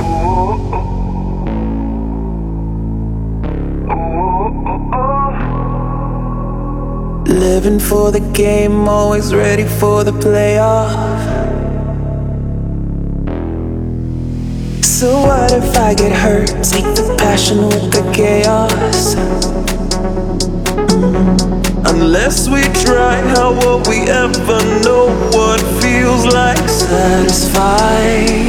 Living for the game, always ready for the playoff. So what if I get hurt? Take the passion with the chaos. Unless we try, how will we ever know what feels like satisfied?